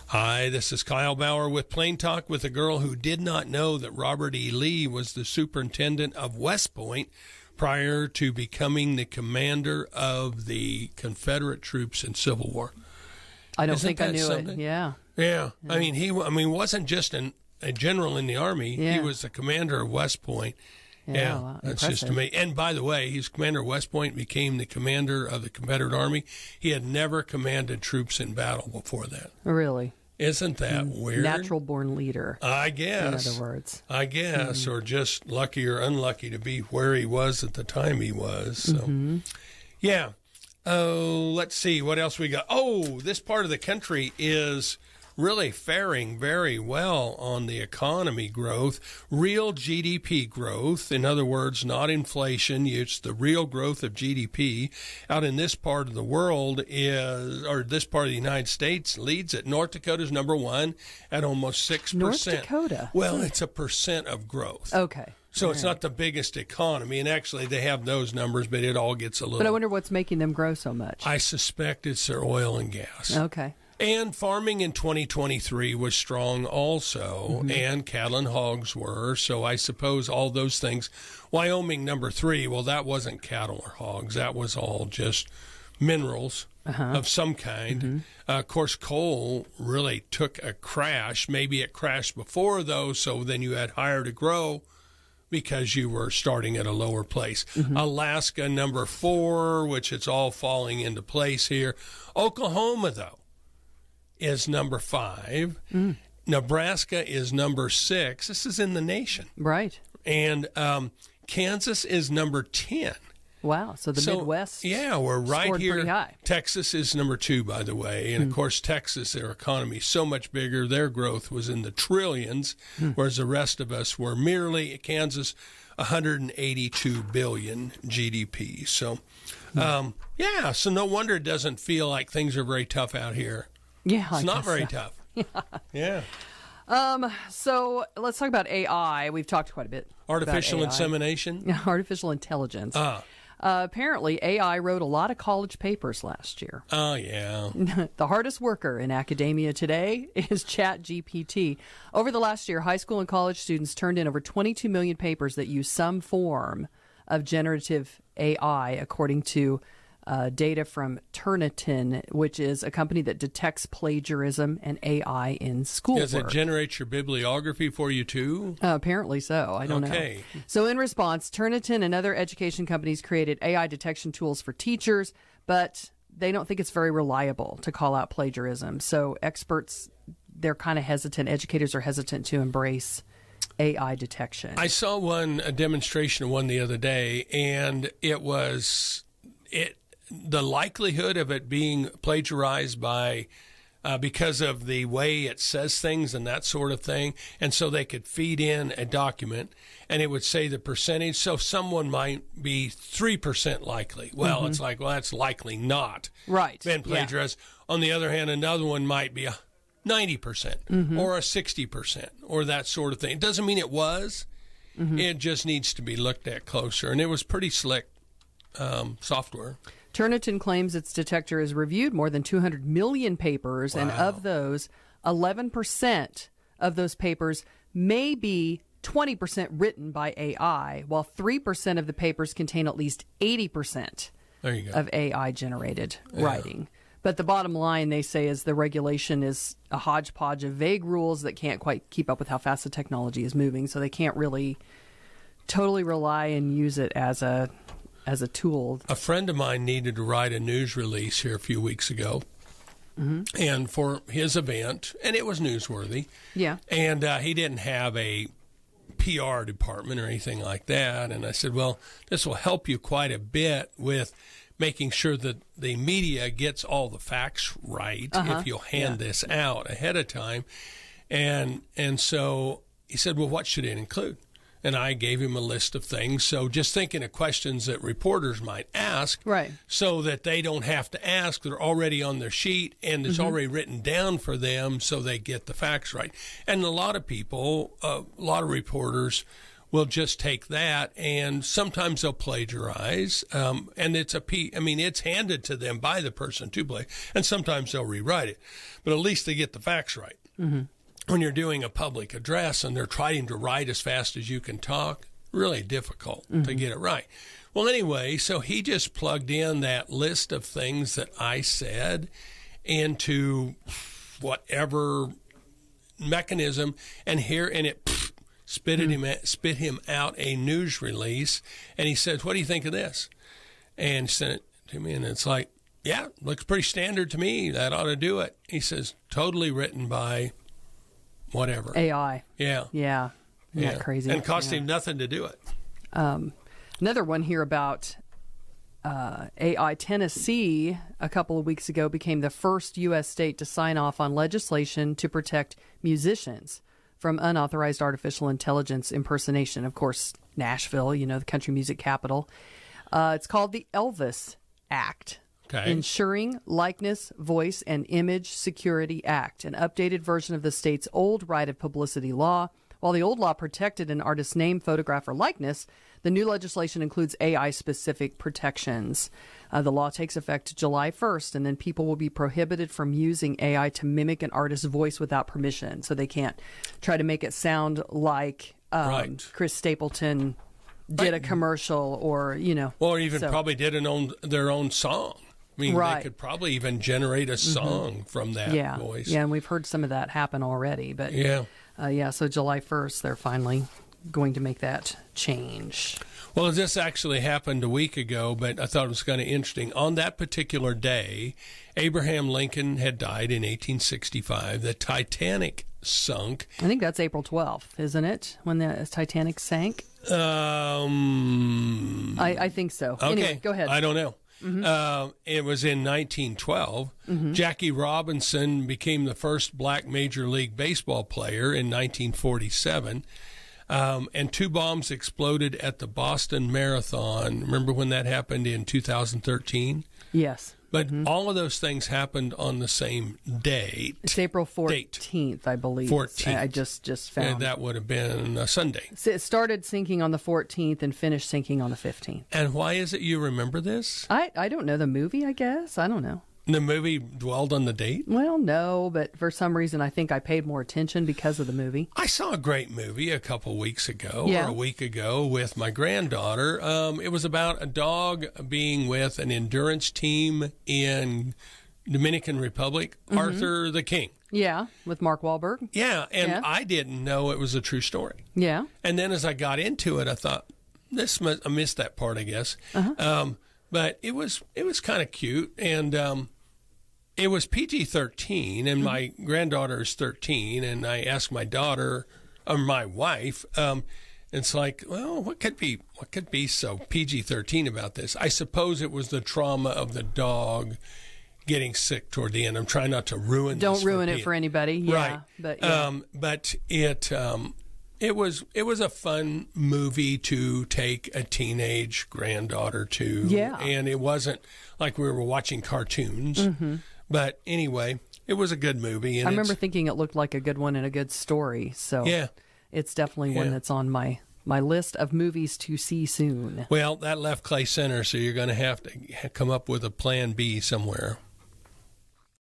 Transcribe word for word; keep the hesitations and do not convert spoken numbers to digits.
Hi, this is Kyle Bauer with Plain Talk with a girl who did not know that Robert E. Lee was the superintendent of West Point prior to becoming the commander of the Confederate troops in Civil War. I don't Isn't think I knew something? it. Yeah. yeah. Yeah. I mean, he I mean, wasn't just an, a general in the Army. Yeah. He was the commander of West Point. Yeah, Yeah, wow, that's impressive. just amazing. And by the way, he's commander of West Point, became the commander of the Confederate Army. He had never commanded troops in battle before that. Really? Isn't that weird? Natural born leader. I guess. In other words. I guess, mm-hmm. or just lucky or unlucky to be where he was at the time he was. So, mm-hmm. yeah. Oh, let's see what else we got. Oh, this part of the country is really faring very well on the economy growth, real G D P growth. In other words, not inflation. It's the real growth of G D P. Out in this part of the world is, or this part of the United States leads it. North Dakota's number one at almost six percent. North Dakota? Well, it's a percent of growth. Okay. So all it's right. not the biggest economy, and actually they have those numbers, but it all gets a little. But I wonder what's making them grow so much. I suspect it's their oil and gas. Okay. And farming in twenty twenty-three was strong also, mm-hmm. and cattle and hogs were. So I suppose all those things. Wyoming, number three, well, that wasn't cattle or hogs. That was all just minerals uh-huh. of some kind. Mm-hmm. Uh, of course, coal really took a crash. Maybe it crashed before, though, so then you had higher to grow because you were starting at a lower place. Mm-hmm. Alaska, number four, which it's all falling into place here. Oklahoma, though, is number five. Mm. Nebraska is number six. This is in the nation. Right. And um, Kansas is number ten. Wow. So the so, Midwest yeah, we're right scored here. Pretty high. Texas is number two, by the way. And, mm. of course, Texas, their economy is so much bigger. Their growth was in the trillions, mm. whereas the rest of us were merely, Kansas, one hundred eighty-two billion G D P. So, mm. um, yeah, so no wonder it doesn't feel like things are very tough out here. Yeah, it's I not very so. tough. yeah. yeah. Um. So let's talk about A I. We've talked quite a bit. Artificial about insemination. Artificial intelligence. Ah. Uh, apparently, A I wrote a lot of college papers last year. Oh yeah. The hardest worker in academia today is ChatGPT. Over the last year, high school and college students turned in over twenty-two million papers that use some form of generative A I, according to Uh, data from Turnitin, which is a company that detects plagiarism and A I in schoolwork. Does it generate your bibliography for you too? Uh, apparently so. I don't okay. know. So in response, Turnitin and other education companies created A I detection tools for teachers, but they don't think it's very reliable to call out plagiarism. So experts, they're kind of hesitant. Educators are hesitant to embrace A I detection. I saw one, a demonstration of one the other day, and it was it. The likelihood of it being plagiarized by uh, because of the way it says things and that sort of thing, and so they could feed in a document and it would say the percentage. So someone might be three percent likely. Well, mm-hmm. it's like, well, that's likely not right. been plagiarized. Yeah. On the other hand, another one might be a ninety percent mm-hmm. or a sixty percent or that sort of thing. It doesn't mean it was. Mm-hmm. It just needs to be looked at closer, and it was pretty slick um, software. Turnitin claims its detector has reviewed more than two hundred million papers, wow. and of those, eleven percent of those papers may be twenty percent written by A I, while three percent of the papers contain at least eighty percent there you go. of A I-generated yeah. writing. But the bottom line, they say, is the regulation is a hodgepodge of vague rules that can't quite keep up with how fast the technology is moving, so they can't really totally rely and use it as a as a tool. A friend of mine needed to write a news release here a few weeks ago, mm-hmm. and for his event, and it was newsworthy. Yeah. And uh, he didn't have a P R department or anything like that. And I said, well, this will help you quite a bit with making sure that the media gets all the facts right uh-huh. if you'll hand yeah. this out ahead of time. And and so he said, well, what should it include? And I gave him a list of things. So just thinking of questions that reporters might ask right. so that they don't have to ask. They're already on their sheet, and it's mm-hmm. already written down for them so they get the facts right. And a lot of people, uh, a lot of reporters will just take that, and sometimes they'll plagiarize, um, and it's a p. I mean, it's handed to them by the person to play, and sometimes they'll rewrite it, but at least they get the facts right. Mm-hmm. When you're doing a public address and they're trying to write as fast as you can talk, really difficult mm-hmm. to get it right. Well, anyway, so he just plugged in that list of things that I said into whatever mechanism, and here, and it pff, spitted mm-hmm. him spit him out a news release, and he said, "What do you think of this?" And sent it to me, and it's like, "Yeah, looks pretty standard to me. That ought to do it." He says, "Totally written by whatever A I." Yeah, yeah, isn't yeah. that crazy? And cost yeah. him nothing to do it. Um, another one here about uh, A I. Tennessee, a couple of weeks ago, became the first U S state to sign off on legislation to protect musicians from unauthorized artificial intelligence impersonation. Of course, Nashville, you know, the country music capital. Uh, it's called the Elvis Act. Okay. Ensuring Likeness, Voice, and Image Security Act, an updated version of the state's old right of publicity law. While the old law protected an artist's name, photograph, or likeness, the new legislation includes A I-specific protections. Uh, the law takes effect July first, and then people will be prohibited from using A I to mimic an artist's voice without permission. So they can't try to make it sound like um, Right. Chris Stapleton did a commercial, or, you know. Or even so. probably did an own, their own song. I mean, Right. they could probably even generate a song mm-hmm. from that yeah. voice. Yeah, and we've heard some of that happen already. But yeah. Uh, yeah, so July first, they're finally going to make that change. Well, this actually happened a week ago, but I thought it was kind of interesting. On that particular day, Abraham Lincoln had died in eighteen sixty-five. The Titanic sunk. I think that's April twelfth, isn't it, when the Titanic sank? Um, I, I think so. Okay. Anyway, go ahead. I don't know. Mm-hmm. Uh, it was in nineteen twelve. Mm-hmm. Jackie Robinson became the first black Major League Baseball player in nineteen forty-seven. Um, and two bombs exploded at the Boston Marathon. Remember when that happened in two thousand thirteen? Yes. But mm-hmm. all of those things happened on the same date. It's April fourteenth, I believe. fourteenth. I just, just found. And that would have been a Sunday. So it started sinking on the fourteenth and finished sinking on the fifteenth. And why is it you remember this? I, I don't know. The movie, I guess. I don't know. The movie dwelled on the date? Well, no, but for some reason I think I paid more attention because of the movie. I saw a great movie a couple weeks ago, yeah. or a week ago, with my granddaughter. Um, it was about a dog being with an endurance team in Dominican Republic, mm-hmm. Arthur the King. Yeah, with Mark Wahlberg. Yeah, and yeah. I didn't know it was a true story. Yeah. And then as I got into it, I thought, this must, I missed that part, I guess. Uh-huh. Um, but it was it was kind of cute, and um, it was P G thirteen, and mm-hmm. my granddaughter is thirteen, and I asked my daughter, or my wife, um, it's like, well, what could be what could be so P G thirteen about this? I suppose it was the trauma of the dog getting sick toward the end. I'm trying not to ruin. Don't this ruin for it for anybody, yeah. Right? But yeah. Um, but it. Um, It was it was a fun movie to take a teenage granddaughter to. Yeah. And it wasn't like we were watching cartoons. Mm-hmm. But anyway, it was a good movie. And I remember thinking it looked like a good one and a good story. So yeah. it's definitely one yeah. that's on my, my list of movies to see soon. Well, that left Clay Center, so you're going to have to come up with a plan B somewhere.